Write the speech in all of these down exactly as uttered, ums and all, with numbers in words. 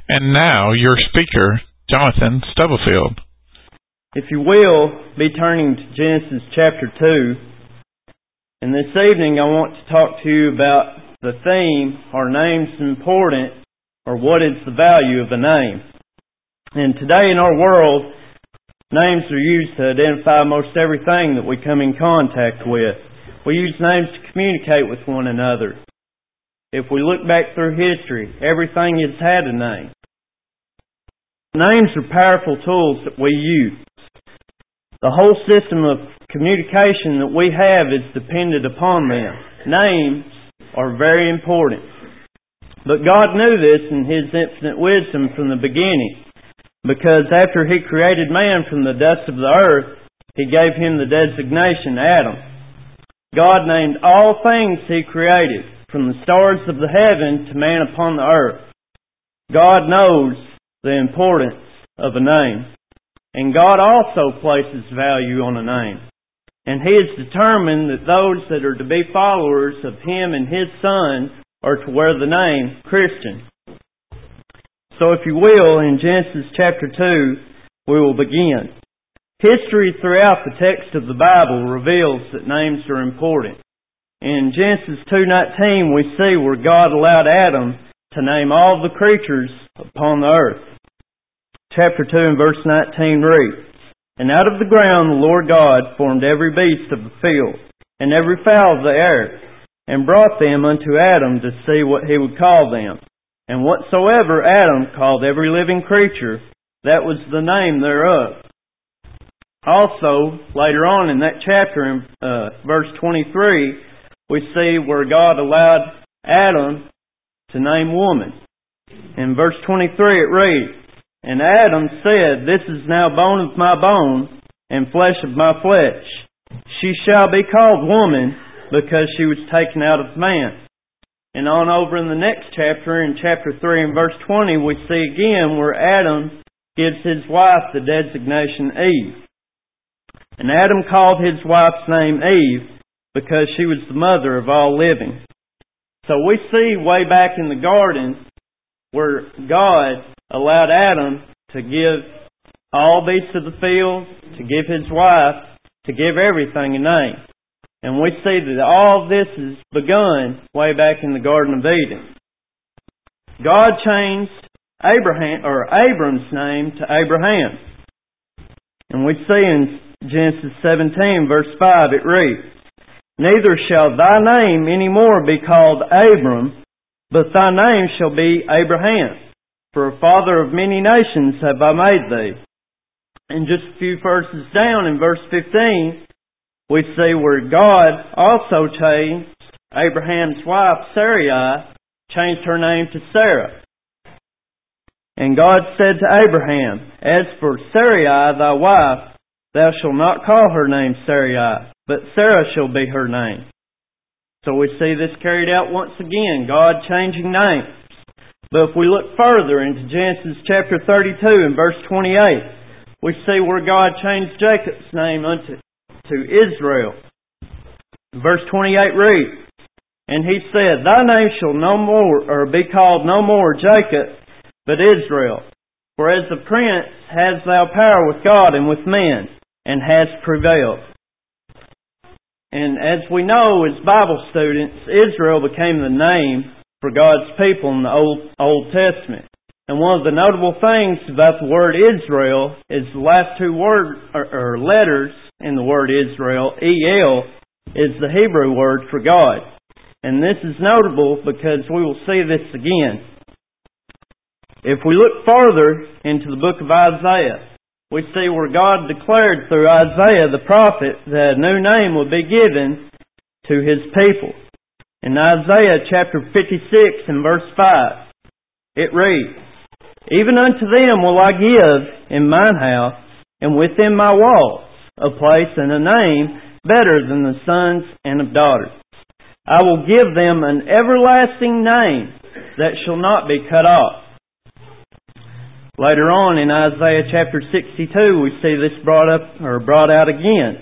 And now, your speaker, Jonathan Stubblefield. If you will, be turning to Genesis chapter two. And this evening I want to talk to you about the theme, are names important, or what is the value of a name? And today in our world, names are used to identify most everything that we come in contact with. We use names to communicate with one another. If we look back through history, everything has had a name. Names are powerful tools that we use. The whole system of communication that we have is dependent upon them. Names are very important. But God knew this in His infinite wisdom from the beginning, because after He created man from the dust of the earth, He gave him the designation Adam. God named all things He created, from the stars of the heaven to man upon the earth. God knows the importance of a name. And God also places value on a name. And He has determined that those that are to be followers of Him and His Son are to wear the name Christian. So if you will, in Genesis chapter two, we will begin. History throughout the text of the Bible reveals that names are important. In Genesis two nineteen, we see where God allowed Adam to name all the creatures upon the earth. Chapter two and verse nineteen reads, And out of the ground the Lord God formed every beast of the field, and every fowl of the air, and brought them unto Adam to see what he would call them. And whatsoever Adam called every living creature, that was the name thereof. Also, later on in that chapter, in uh, verse twenty-three, we see where God allowed Adam to name woman. In verse twenty-three it reads, And Adam said, This is now bone of my bone, and flesh of my flesh. She shall be called woman, because she was taken out of man. And on over in the next chapter, in chapter three and verse twenty, we see again where Adam gives his wife the designation Eve. And Adam called his wife's name Eve, because she was the mother of all living. So we see way back in the garden where God allowed Adam to give all beasts of the field, to give his wife, to give everything a name. And we see that all this is begun way back in the Garden of Eden. God changed Abraham or Abram's name to Abraham. And we see in Genesis seventeen verse five it reads, Neither shall thy name any more be called Abram, but thy name shall be Abraham. For a father of many nations have I made thee. And just a few verses down in verse fifteen, we see where God also changed Abraham's wife Sarai, changed her name to Sarah. And God said to Abraham, As for Sarai thy wife, thou shalt not call her name Sarai, but Sarah shall be her name. So we see this carried out once again, God changing names. But if we look further into Genesis chapter thirty-two and verse twenty-eight, we see where God changed Jacob's name unto to Israel. Verse twenty-eight reads, And he said, Thy name shall no more, or be called no more Jacob, but Israel. For as a prince hast thou power with God and with men, and hast prevailed. And as we know as Bible students, Israel became the name for God's people in the Old, Old Testament. And one of the notable things about the word Israel is the last two word, or, or letters in the word Israel, E L, is the Hebrew word for God. And this is notable because we will see this again. If we look further into the book of Isaiah, we see where God declared through Isaiah the prophet that a new name would be given to His people. In Isaiah chapter fifty-six and verse five, it reads, Even unto them will I give in mine house and within my walls a place and a name better than the sons and of daughters. I will give them an everlasting name that shall not be cut off. Later on in Isaiah chapter sixty-two, we see this brought up or brought out again.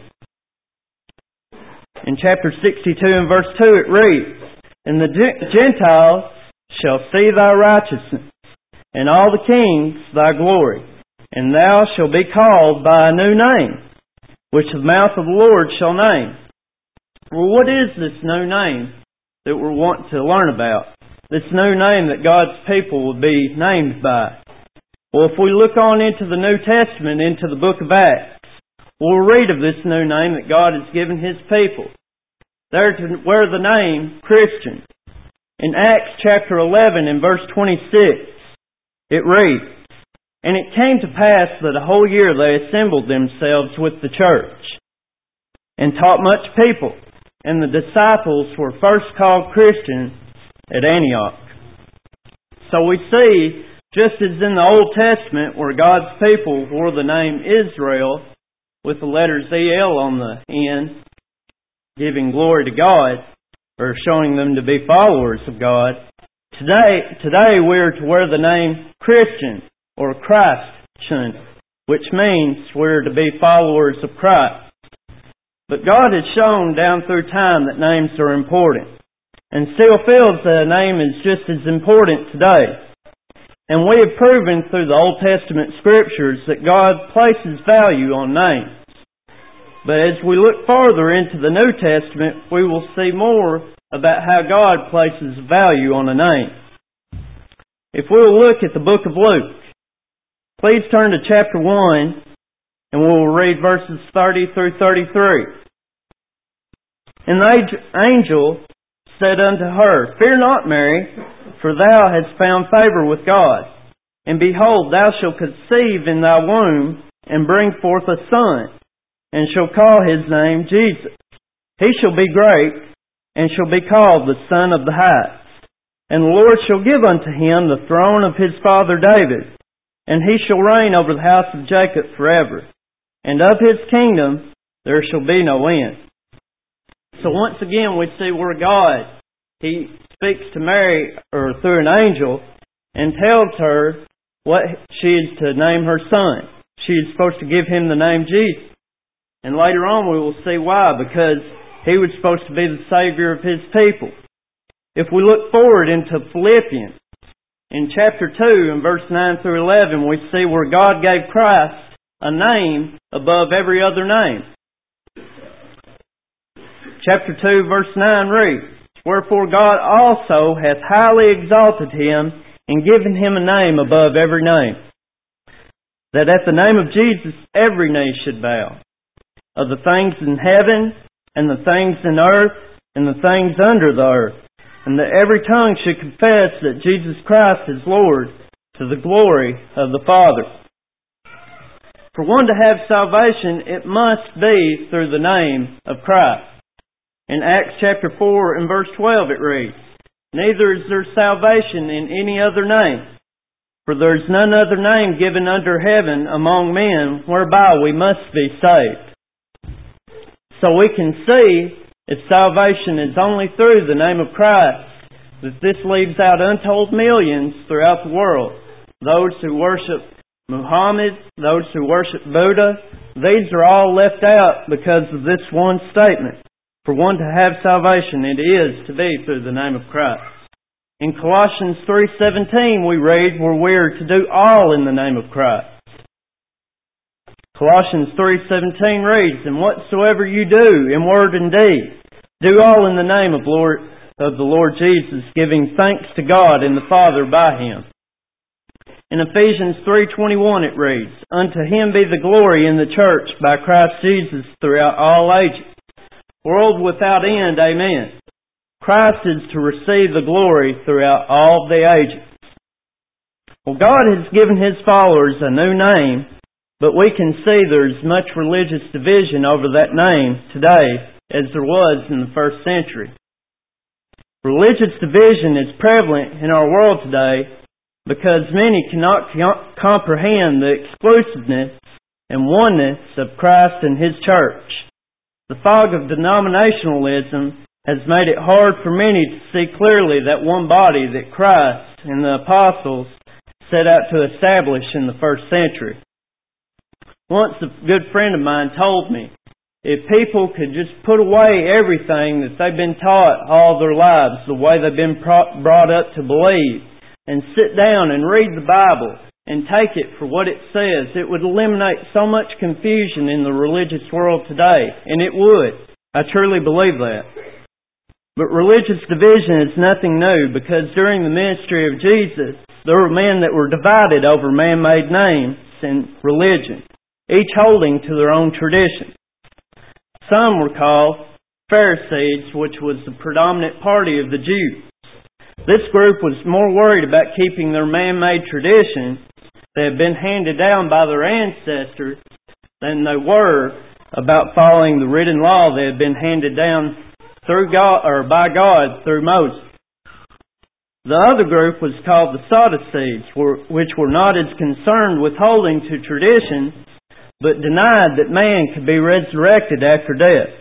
In chapter sixty-two and verse two it reads, And the Gentiles shall see thy righteousness, and all the kings thy glory. And thou shalt be called by a new name, which the mouth of the Lord shall name. Well, what is this new name that we're wanting to learn about? This new name that God's people will be named by. Well, if we look on into the New Testament, into the book of Acts, we'll read of this new name that God has given His people. They're to wear the name Christian. In Acts chapter eleven and verse twenty-six, it reads, "And it came to pass that a whole year they assembled themselves with the church, and taught much people. And the disciples were first called Christians at Antioch." So we see, just as in the Old Testament, where God's people wore the name Israel with the letters E L on the end, giving glory to God, or showing them to be followers of God, today, today we are to wear the name Christian, or Christian, which means we're to be followers of Christ. But God has shown down through time that names are important, and still feels that a name is just as important today. And we have proven through the Old Testament Scriptures that God places value on names. But as we look farther into the New Testament, we will see more about how God places value on a name. If we will look at the book of Luke, please turn to chapter one, and we will read verses thirty through thirty-three. "And the angel said unto her, Fear not, Mary, for thou hast found favor with God. And behold, thou shalt conceive in thy womb, and bring forth a son, and shall call his name Jesus. He shall be great, and shall be called the Son of the Highest. And the Lord shall give unto him the throne of his father David, and he shall reign over the house of Jacob forever. And of his kingdom there shall be no end." So once again we see where God, He speaks to Mary, or through an angel, and tells her what she is to name her son. She is supposed to give him the name Jesus. And later on we will see why, because he was supposed to be the Savior of His people. If we look forward into Philippians, in chapter two, in verse nine through eleven, we see where God gave Christ a name above every other name. Chapter two, verse nine reads, "Wherefore God also hath highly exalted him, and given him a name above every name, that at the name of Jesus every knee should bow, of the things in heaven, and the things in earth, and the things under the earth, and that every tongue should confess that Jesus Christ is Lord, to the glory of the Father." For one to have salvation, it must be through the name of Christ. In Acts chapter four and verse twelve it reads, "Neither is there salvation in any other name, for there is none other name given under heaven among men whereby we must be saved." So we can see, if salvation is only through the name of Christ, that this leaves out untold millions throughout the world. Those who worship Muhammad, those who worship Buddha, these are all left out because of this one statement. For one to have salvation, it is to be through the name of Christ. In Colossians three seventeen we read where we are to do all in the name of Christ. Colossians three seventeen reads, "And whatsoever you do in word and deed, do all in the name of Lord of the Lord Jesus, giving thanks to God and the Father by Him." In Ephesians three twenty-one it reads, "Unto Him be the glory in the church by Christ Jesus throughout all ages, world without end. Amen." Christ is to receive the glory throughout all the ages. Well, God has given His followers a new name, but we can see there's much religious division over that name today as there was in the first century. Religious division is prevalent in our world today because many cannot comprehend the exclusiveness and oneness of Christ and His church. The fog of denominationalism has made it hard for many to see clearly that one body that Christ and the apostles set out to establish in the first century. Once a good friend of mine told me, if people could just put away everything that they've been taught all their lives, the way they've been brought up to believe, and sit down and read the Bible and take it for what it says, it would eliminate so much confusion in the religious world today. And it would. I truly believe that. But religious division is nothing new, because during the ministry of Jesus, there were men that were divided over man-made names and religion, each holding to their own tradition. Some were called Pharisees, which was the predominant party of the Jews. This group was more worried about keeping their man-made traditions that had been handed down by their ancestors than they were about following the written law that had been handed down through God or by God through Moses. The other group was called the Sadducees, which were not as concerned with holding to tradition, but denied that man could be resurrected after death.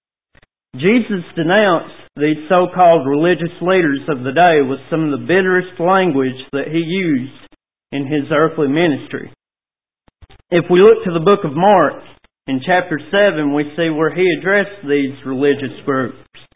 Jesus denounced these so-called religious leaders of the day with some of the bitterest language that he used in his earthly ministry. If we look to the book of Mark, in chapter seven, we see where he addressed these religious groups.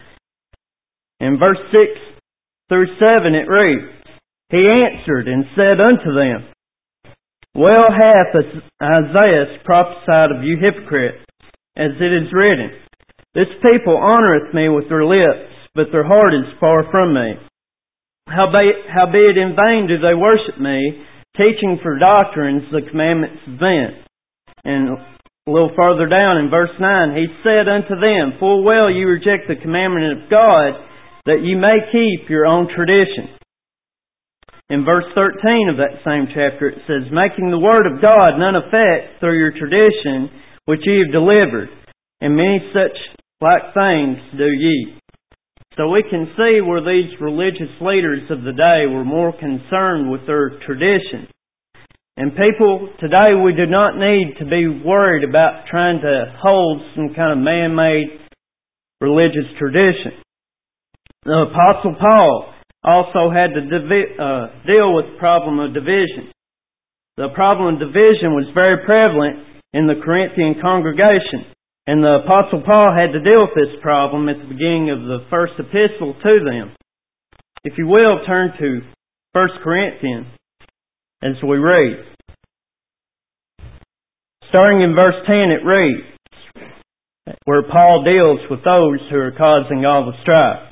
In verse six through seven it reads, "He answered and said unto them, Well hath Isaiah prophesied of you hypocrites, as it is written, This people honoureth me with their lips, but their heart is far from me. Howbeit, howbeit in vain do they worship me, teaching for doctrines the commandments of men." And a little further down in verse nine, he said unto them, "Full well you reject the commandment of God, that ye may keep your own tradition." In verse thirteen of that same chapter it says, "Making the word of God none effect through your tradition which ye have delivered, and many such like things do ye." So we can see where these religious leaders of the day were more concerned with their tradition. And people today, we do not need to be worried about trying to hold some kind of man-made religious tradition. The Apostle Paul also had to divi- uh, deal with the problem of division. The problem of division was very prevalent in the Corinthian congregation. And the Apostle Paul had to deal with this problem at the beginning of the first epistle to them. If you will, turn to First Corinthians as we read. Starting in verse ten, it reads, where Paul deals with those who are causing all the strife.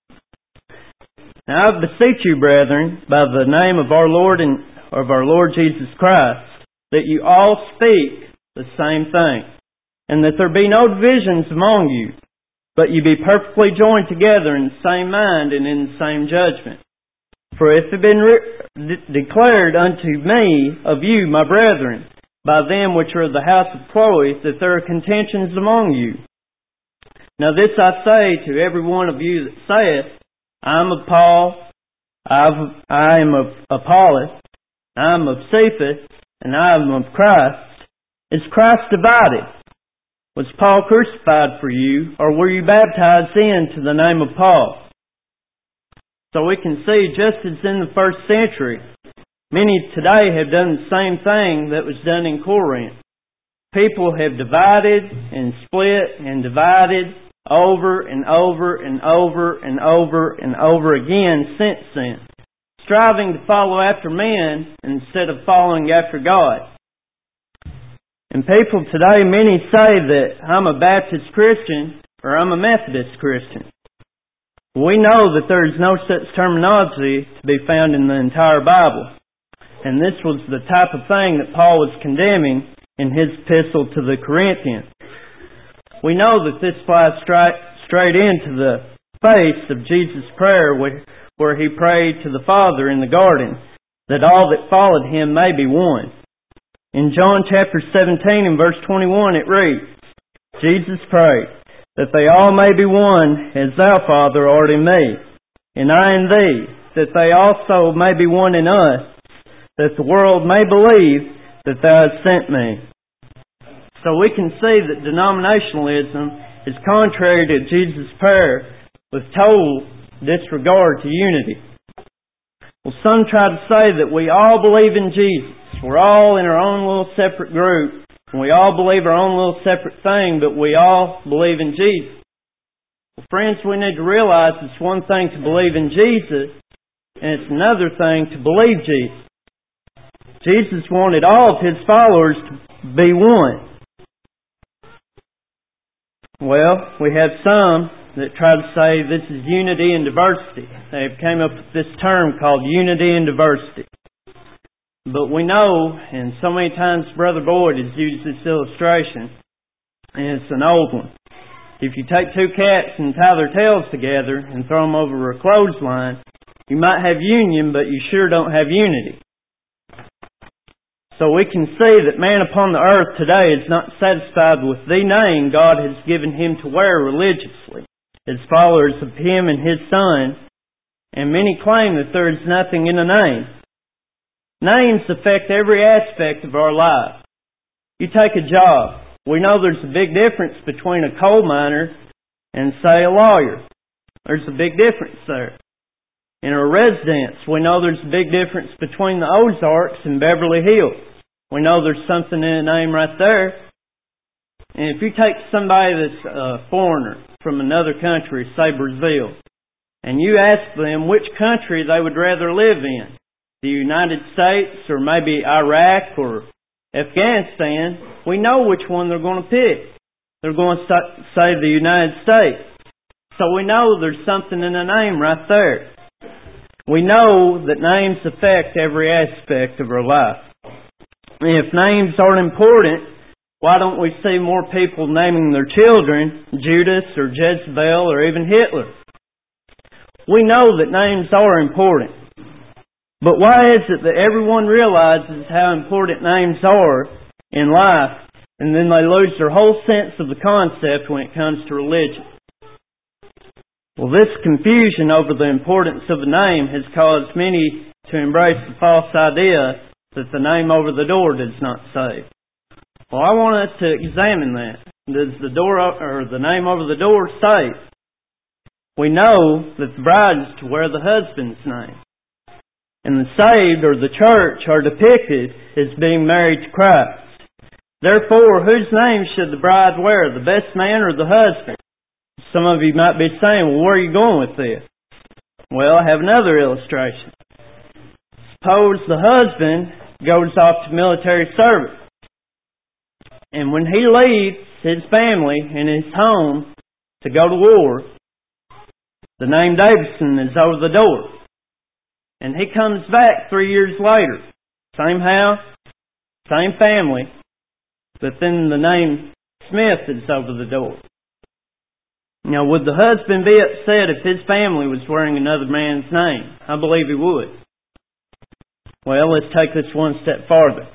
"Now I beseech you, brethren, by the name of our Lord and of our Lord Jesus Christ, that you all speak the same thing, and that there be no divisions among you, but you be perfectly joined together in the same mind and in the same judgment. For it hath been re- de- declared unto me of you, my brethren, by them which are of the house of Chloe, that there are contentions among you. Now this I say to every one of you that saith, I am of Paul, I've, I am of Apollos, I am of Cephas, and I am of Christ. Is Christ divided? Was Paul crucified for you, or were you baptized into the name of Paul?" So we can see, just as in the first century, many today have done the same thing that was done in Corinth. People have divided and split and divided over and over and over and over and over again since then, striving to follow after men instead of following after God. And people today, many say that I'm a Baptist Christian or I'm a Methodist Christian. We know that there is no such terminology to be found in the entire Bible. And this was the type of thing that Paul was condemning in his epistle to the Corinthians. We know that this flies straight, straight into the face of Jesus' prayer where, where he prayed to the Father in the garden that all that followed him may be one. In John chapter seventeen and verse twenty-one it reads, Jesus prayed, that they all may be one as thou, Father, art in me, and I in thee, that they also may be one in us, that the world may believe that thou hast sent me. So we can see that denominationalism is contrary to Jesus' prayer with total disregard to unity. Well, some try to say that we all believe in Jesus. We're all in our own little separate group, and we all believe our own little separate thing, but we all believe in Jesus. Well, friends, we need to realize it's one thing to believe in Jesus, and it's another thing to believe Jesus. Jesus wanted all of His followers to be one. Well, we have some that try to say this is unity and diversity. They've came up with this term called unity and diversity. But we know, and so many times Brother Boyd has used this illustration, and it's an old one. If you take two cats and tie their tails together and throw them over a clothesline, you might have union, but you sure don't have unity. So we can see that man upon the earth today is not satisfied with the name God has given him to wear religiously, as followers of Him and His Son, and many claim that there is nothing in a name. Names affect every aspect of our life. You take a job. We know there's a big difference between a coal miner and, say, a lawyer. There's a big difference there. In a residence, we know there's a big difference between the Ozarks and Beverly Hills. We know there's something in a name right there. And if you take somebody that's a foreigner from another country, say Brazil, and you ask them which country they would rather live in, the United States or maybe Iraq or Afghanistan, we know which one they're going to pick. They're going to say the United States. So we know there's something in a name right there. We know that names affect every aspect of our life. If names aren't important, why don't we see more people naming their children Judas or Jezebel or even Hitler? We know that names are important. But why is it that everyone realizes how important names are in life, and then they lose their whole sense of the concept when it comes to religion? Well, this confusion over the importance of a name has caused many to embrace the false idea that the name over the door does not save. Well, I want us to examine that. Does the door or the name over the door save? We know that the bride is to wear the husband's name. And the saved or the church are depicted as being married to Christ. Therefore, whose name should the bride wear, the best man or the husband? Some of you might be saying, well, where are you going with this? Well, I have another illustration. Suppose the husband goes off to military service. And when he leaves his family and his home to go to war, the name Davidson is over the door. And he comes back three years later. Same house, same family, but then the name Smith is over the door. Now, would the husband be upset if his family was wearing another man's name? I believe he would. Well, let's take this one step farther.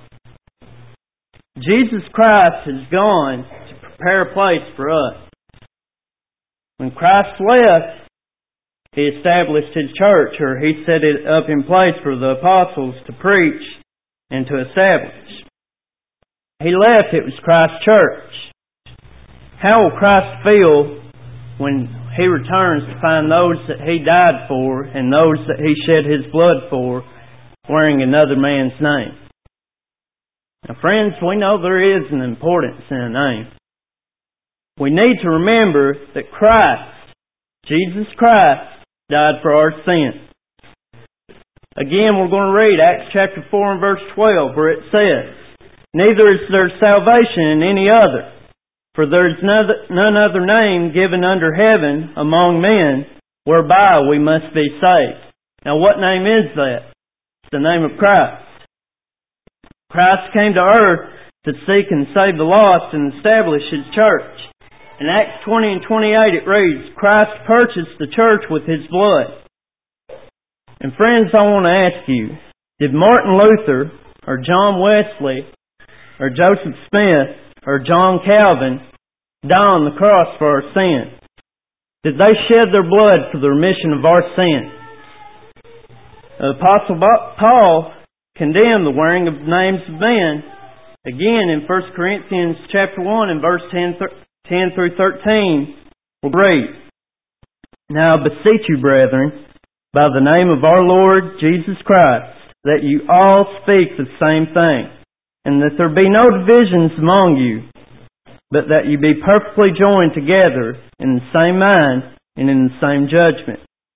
Jesus Christ has gone to prepare a place for us. When Christ left, He established His church, or He set it up in place for the apostles to preach and to establish. He left, it was Christ's church. How will Christ feel when He returns to find those that He died for and those that He shed His blood for wearing another man's name? Now, friends, we know there is an importance in a name. We need to remember that Christ, Jesus Christ, died for our sins. Again, we're going to read Acts chapter four and verse twelve, where it says, "Neither is there salvation in any other, for there is none other name given under heaven among men whereby we must be saved." Now, what name is that? It's the name of Christ. Christ came to earth to seek and save the lost and establish His church. In Acts twenty and twenty-eight it reads, "Christ purchased the church with His blood." And friends, I want to ask you, did Martin Luther or John Wesley or Joseph Smith or John Calvin die on the cross for our sins? Did they shed their blood for the remission of our sins? The Apostle Paul condemned the wearing of names of men. Again, in First Corinthians chapter one and verse ten through thirteen, we'll read, "Now I beseech you, brethren, by the name of our Lord Jesus Christ, that you all speak the same thing, and that there be no divisions among you, but that you be perfectly joined together in the same mind and in the same judgment.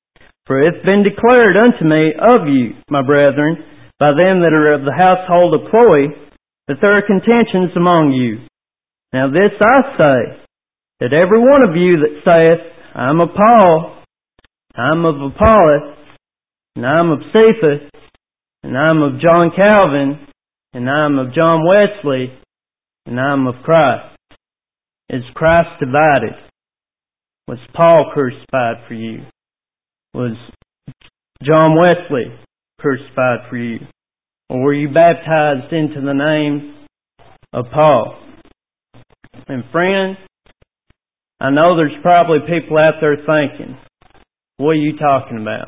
For it hath been declared unto me of you, my brethren, by them that are of the household of Chloe, that there are contentions among you. Now this I say, that every one of you that saith, I am of Paul, I am of Apollos, and I am of Cephas, and I am of John Calvin, and I am of John Wesley, and I am of Christ. Is Christ divided? Was Paul crucified for you? Was John Wesley crucified for you? Or were you baptized into the name of Paul? And friends, I know there's probably people out there thinking, what are you talking about?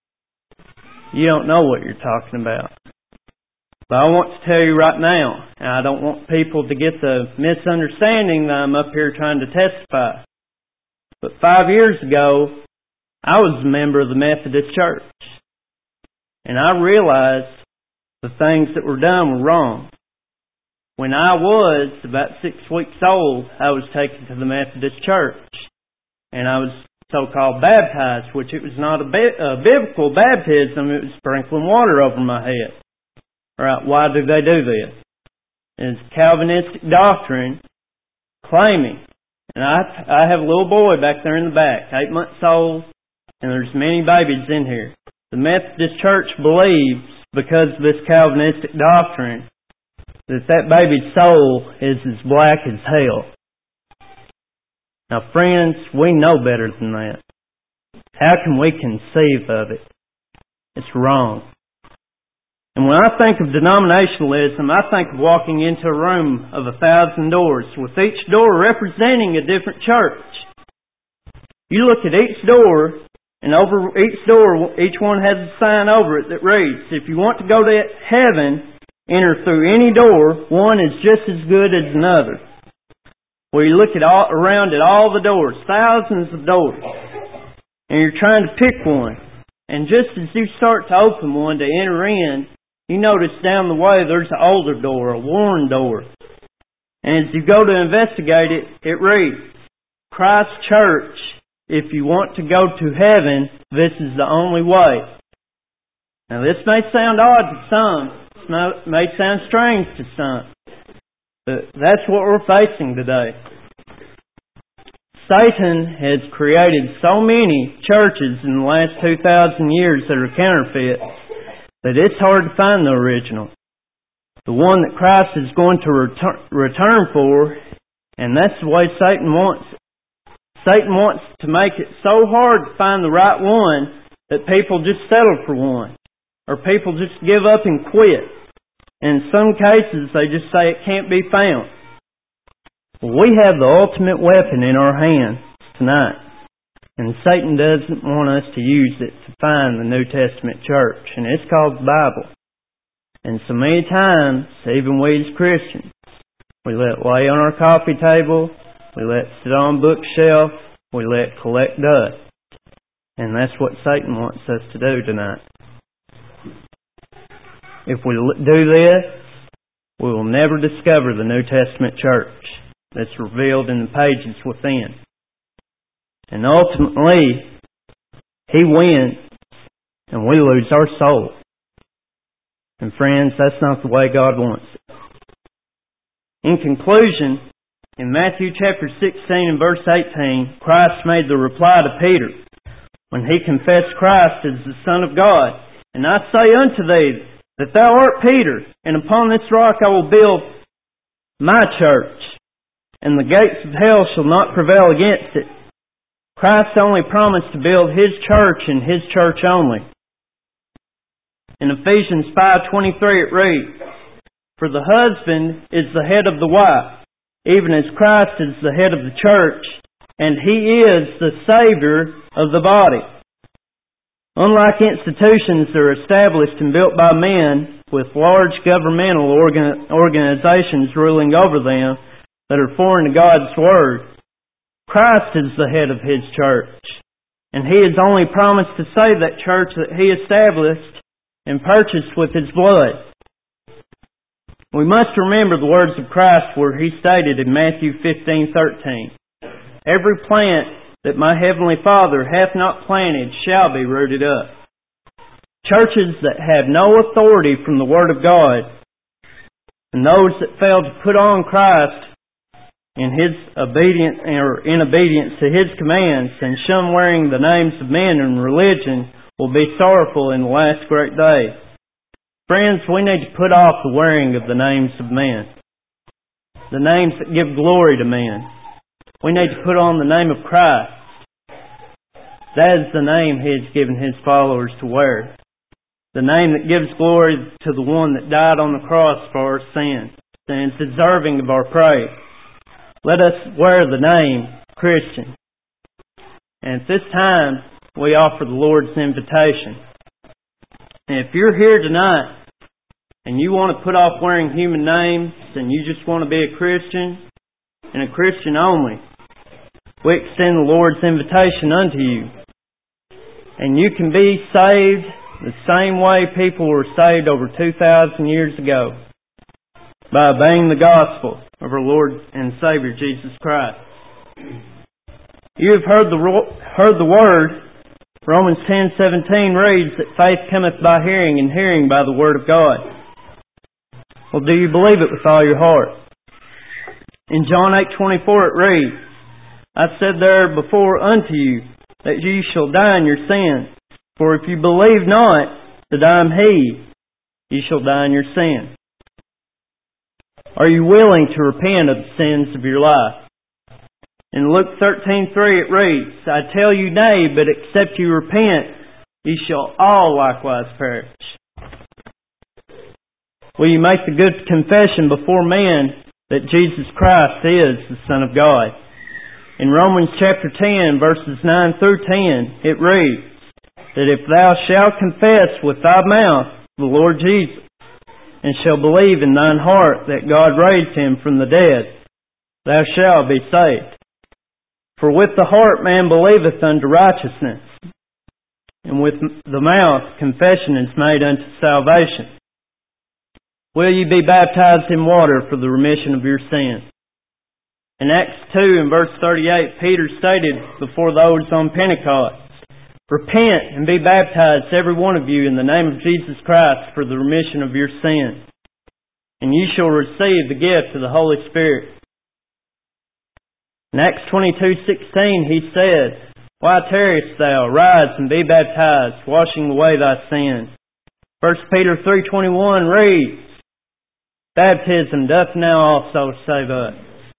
You don't know what you're talking about. But I want to tell you right now, and I don't want people to get the misunderstanding that I'm up here trying to testify. But five years ago, I was a member of the Methodist Church. And I realized the things that were done were wrong. When I was about six weeks old, I was taken to the Methodist Church. And I was so-called baptized, which it was not a, bi- a biblical baptism, it was sprinkling water over my head. Alright, why do they do this? It's Calvinistic doctrine claiming, and I, I have a little boy back there in the back, eight months old, and there's many babies in here. The Methodist Church believes, because of this Calvinistic doctrine, that that baby's soul is as black as hell. Now friends, we know better than that. How can we conceive of it? It's wrong. And when I think of denominationalism, I think of walking into a room of a thousand doors, with each door representing a different church. You look at each door, and over each door, each one has a sign over it that reads, if you want to go to heaven, enter through any door, one is just as good as another. Well, you look at all, around at all the doors, thousands of doors, and you're trying to pick one. And just as you start to open one to enter in, you notice down the way there's an older door, a worn door. And as you go to investigate it, it reads, Christ Church, if you want to go to heaven, this is the only way. Now this may sound odd to some, this may sound strange to some, but that's what we're facing today. Satan has created so many churches in the last two thousand years that are counterfeit that it's hard to find the original. The one that Christ is going to return, return for, and that's the way Satan wants it. Satan wants to make it so hard to find the right one that people just settle for one. Or people just give up and quit. And in some cases, they just say it can't be found. Well, we have the ultimate weapon in our hands tonight. And Satan doesn't want us to use it to find the New Testament church. And it's called the Bible. And so many times, even we as Christians, we let it lay on our coffee table, we let it sit on a bookshelf, we let it collect dust. And that's what Satan wants us to do tonight. If we do this, we will never discover the New Testament church that's revealed in the pages within. And ultimately, he wins, and we lose our soul. And friends, that's not the way God wants it. In conclusion, in Matthew chapter sixteen and verse eighteen, Christ made the reply to Peter when he confessed Christ as the Son of God. And I say unto thee, that thou art Peter, and upon this rock I will build my church, and the gates of hell shall not prevail against it. Christ only promised to build His church and His church only. In Ephesians five twenty-three it reads, For the husband is the head of the wife, even as Christ is the head of the church, and He is the Savior of the body. Unlike institutions that are established and built by men with large governmental organ- organizations ruling over them that are foreign to God's Word, Christ is the head of His church. And He has only promised to save that church that He established and purchased with His blood. We must remember the words of Christ where He stated in Matthew fifteen thirteen, Every plant that my heavenly Father hath not planted shall be rooted up. Churches that have no authority from the Word of God, and those that fail to put on Christ in His obedience or in obedience to His commands and shun wearing the names of men and religion, will be sorrowful in the last great day. Friends, we need to put off the wearing of the names of men, the names that give glory to men. We need to put on the name of Christ. That is the name He has given His followers to wear. The name that gives glory to the one that died on the cross for our sins and is deserving of our praise. Let us wear the name Christian. And at this time, we offer the Lord's invitation. And if you're here tonight and you want to put off wearing human names and you just want to be a Christian and a Christian only, we extend the Lord's invitation unto you. And you can be saved the same way people were saved over two thousand years ago, by obeying the gospel of our Lord and Savior Jesus Christ. You have heard the heard the word. Romans ten seventeen reads that faith cometh by hearing, and hearing by the Word of God. Well, do you believe it with all your heart? In John eight twenty-four it reads, I said there before unto you, that ye shall die in your sins. For if you believe not that I am He, ye shall die in your sin. Are you willing to repent of the sins of your life? In Luke thirteen three it reads, I tell you nay, but except you repent, ye shall all likewise perish. Will you make the good confession before men that Jesus Christ is the Son of God? In Romans chapter ten, verses nine through ten, it reads, that if thou shalt confess with thy mouth the Lord Jesus, and shalt believe in thine heart that God raised Him from the dead, thou shalt be saved. For with the heart man believeth unto righteousness, and with the mouth confession is made unto salvation. Will you be baptized in water for the remission of your sins? In Acts two and verse thirty-eight, Peter stated before those on Pentecost, repent and be baptized, every one of you, in the name of Jesus Christ for the remission of your sins, and ye shall receive the gift of the Holy Spirit. In Acts twenty-two sixteen, he said, why tarriest thou? Rise and be baptized, washing away thy sins. First Peter three twenty-one reads, baptism doth now also save us.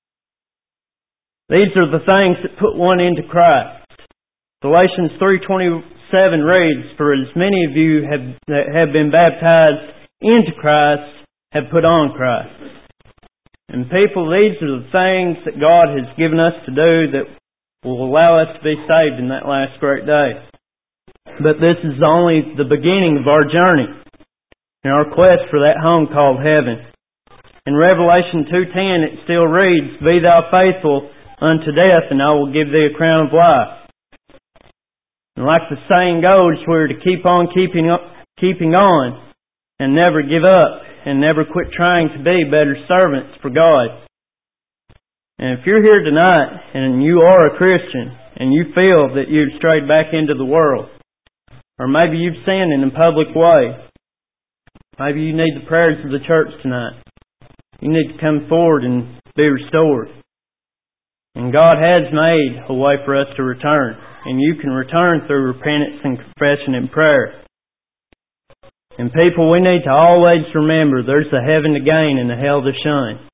These are the things that put one into Christ. Galatians three twenty-seven reads, for as many of you have, that have been baptized into Christ have put on Christ. And people, these are the things that God has given us to do that will allow us to be saved in that last great day. But this is only the beginning of our journey and our quest for that home called heaven. In Revelation two ten it still reads, be thou faithful unto death, and I will give thee a crown of life. And like the saying goes, we're to keep on keeping up, keeping on and never give up and never quit trying to be better servants for God. And if you're here tonight and you are a Christian and you feel that you've strayed back into the world, or maybe you've sinned in a public way, maybe you need the prayers of the church tonight. You need to come forward and be restored. And God has made a way for us to return. And you can return through repentance and confession and prayer. And people, we need to always remember there's a heaven to gain and a hell to shun.